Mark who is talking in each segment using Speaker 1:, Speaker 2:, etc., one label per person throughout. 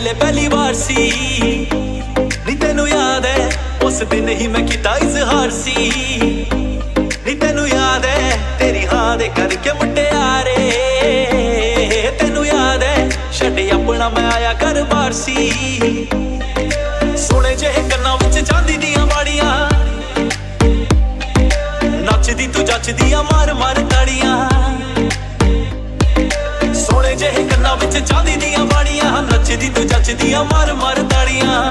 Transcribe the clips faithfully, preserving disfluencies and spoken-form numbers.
Speaker 1: ਮਿਲੇ ਪਹਿਲੀ ਵਾਰ ਸੀ। ਨੀ ਤੈਨੂੰ ਯਾਦ ਹੈ ਉਸ ਦਿਨ ਹੀ ਮੈਂ ਕੀਤਾ ਇਜ਼ਹਾਰ ਸੀ। ਨੀ ਤੈਨੂੰ ਯਾਦ ਹੈ ਤੇਰੀ ਹਾਂ ਦੇ ਕਰਕੇ ਮੁਟਿਆਰੇ। ਤੈਨੂੰ ਯਾਦ ਹੈ ਛੱਡੇ ਆਪਣਾ ਮੈਂ ਆਇਆ ਘਰ ਬਾਰ ਸੀ। ਸੋਹਣੇ ਜਿਹੇ ਕੰਨਾਂ ਵਿੱਚ ਚਾਂਦੀ ਦੀਆਂ ਵਾੜੀਆਂ, ਨੱਚਦੀ ਤੂੰ ਜੱਚਦੀਆਂ ਮਾਰ ਮਾਰ ਤਾੜੀਆਂ। ਸੋਹਣੇ ਜਿਹੇ ਕੰਨਾਂ ਵਿੱਚ ਚਾਂਦੀ ਦੀਆਂ ਵਾੜੀਆਂ, ਨੱਚਦੀ ਤੂੰ ਜੱਚਦੀਆਂ ਮਾਰ ਮਾਰ ਤਾੜੀਆਂ।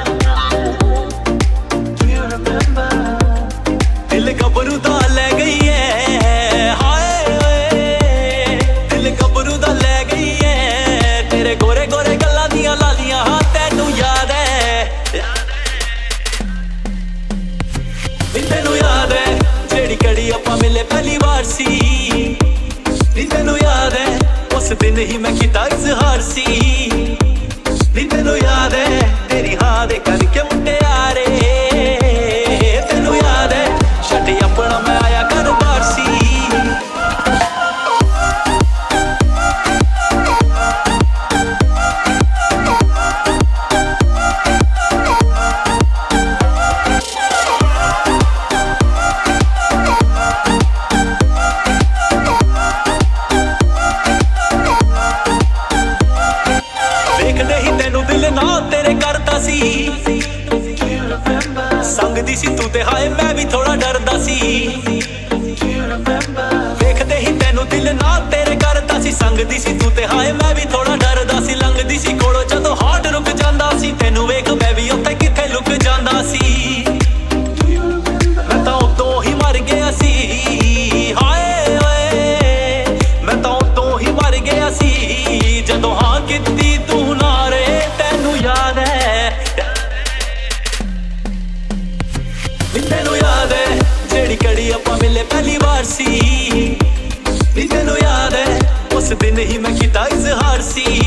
Speaker 1: ਦਿਲ ਗੱਭਰੂ ਦਾ ਲੈ ਗਈ ਐ, ਹਾਏ ਓਏ ਦਿਲ ਗੱਭਰੂ ਦਾ ਲੈ ਗਈ ਐ। ਤੇਰੇ ਗੋਰੇ ਗੋਰੇ ਗੱਲਾਂ ਦੀਆਂ ਲਾਲੀਆਂ ਤੈਨੂੰ ਯਾਦ ਐ। ਨੀ ਤੈਨੂੰ ਯਾਦ ਐ ਜਿਹੜੀ ਘੜੀ ਆਪਾਂ ਮਿਲੇ ਪਹਿਲੀ ਵਾਰ ਸੀ। ਨੀ ਤੈਨੂੰ ਯਾਦ ਐ ਉਸ ਦਿਨ ਹੀ ਮੈਂ ਕੀਤਾ ਇਜ਼ਹਾਰ ਸੀ। ਨੀ ਤੈਨੂੰ ਯਾਦ ਐ ਤੇਰੀ ਹਾਂ ਦੇ ਕਰਕੇ ਮੁਟਿਆਰੇ। ਤੈਨੂੰ ਯਾਦ ਐ ਛੱਡੇ ਆਪਣਾ ਮੈਂ ਆਇਆ ਘਰ ਬਾਰ ਸੀ। ਵੇਖਦੇ ਹੀ ਤੈਨੂੰ ਦਿਲ ਨਾ ਤੇਰੇ ਕਰਦਾ ਸੀ। ਸੰਗਦੀ ਸੀ ਤੂੰ ਤੇ ਹਾਏ ਮੈਂ ਵੀ ਥੋੜਾ ਡਰਦਾ ਸੀ। ਵੇਖਦੇ ਹੀ ਤੈਨੂੰ ਦਿਲ ਨਾ ਤੇਰੇ ਕਰਦਾ ਸੀ। ਸੰਗਦੀ ਸੀ ਤੂੰ ਤੇ ਹਾਏ ਮੈਂ ਵੀ ਥੋੜਾ ਡਰਦਾ ਸੀ। ਲੰਘਦੀ ਸੀ ਕੋਲੋਂ ਜਦੋਂ ਹਾਰਟ ਰੁਕ ਜਾਂਦਾ ਸੀ। ਤੈਨੂੰ ਵੇਖ ਮੈਂ ਵੀ ਉੱਥੇ ਕਿੱਥੇ ਲੁਕ ਜਾਂਦਾ ਸੀ। ਮੈਂ ਤਾਂ ਉਦੋਂ ਹੀ ਮਰ ਗਿਆ ਸੀ, ਹਾਏ ਓਏ ਮੈਂ ਤਾਂ ਉਦੋਂ ਹੀ ਮਰ ਗਿਆ ਸੀ ਜਦੋਂ ਹਾਂ ਕੀਤੀ ਤੂੰ ਨਾਰੇ। ਤੈਨੂੰ ਯਾਦ ਹੈ ਨੀ ਤੈਨੂੰ ਯਾਦ ਹੈ ਜਿਹੜੀ ਘੜੀ ਆਪਾਂ ਮਿਲੇ ਪਹਿਲੀ ਵਾਰ ਸੀ। ਨੀ ਤੈਨੂੰ ਯਾਦ ਹੈ ਉਸ ਦਿਨ ਹੀ ਮੈਂ ਕੀਤਾ ਇਜ਼ਹਾਰ ਸੀ।